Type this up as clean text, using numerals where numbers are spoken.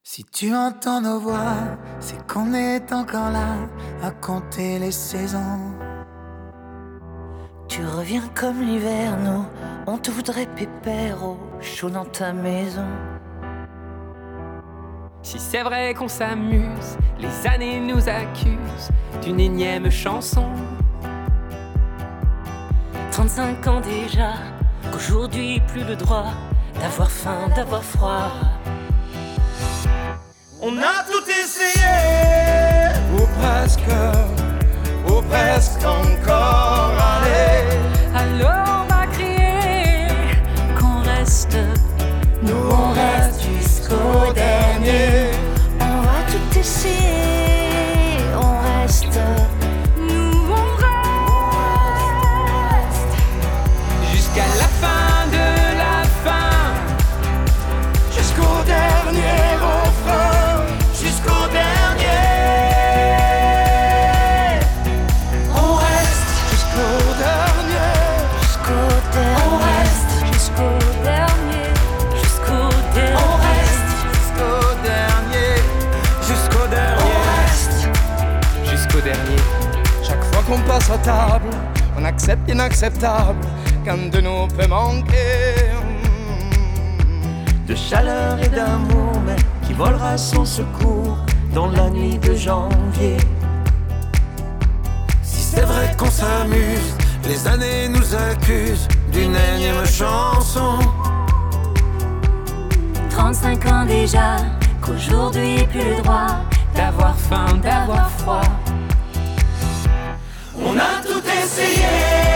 Si tu entends nos voix, c'est qu'on est encore là à compter les saisons. Tu reviens comme l'hiver, nous, on te voudrait pépère au chaud dans ta maison. Si c'est vrai qu'on s'amuse, les années nous accusent d'une énième chanson. 35 ans déjà, qu'aujourd'hui plus le droit d'avoir faim, d'avoir froid. On a tout essayé, ou presque encore, allez. Alors on va crier qu'on reste, Nous on reste jusqu'au dernier. on va tout essayer, on reste, nous on reste. Jusqu'à la fin de la fin, Jusqu'au dernier refrain, jusqu'au dernier. On reste jusqu'au dernier. Jusqu'au dernier, On reste jusqu'au dernier, jusqu'au dernier. On reste jusqu'au dernier. Jusqu'au dernier. On reste jusqu'au dernier. Chaque fois qu'on passe à table, on accepte l'inacceptable. Qu'un de nous peut manquer de chaleur et d'amour, mais qui volera son secours dans la nuit de janvier. Si c'est vrai qu'on s'amuse, les années nous accusent d'une énième chanson. 35 ans déjà, qu'aujourd'hui plus le droit D'avoir faim, d'avoir froid. On a tout essayé,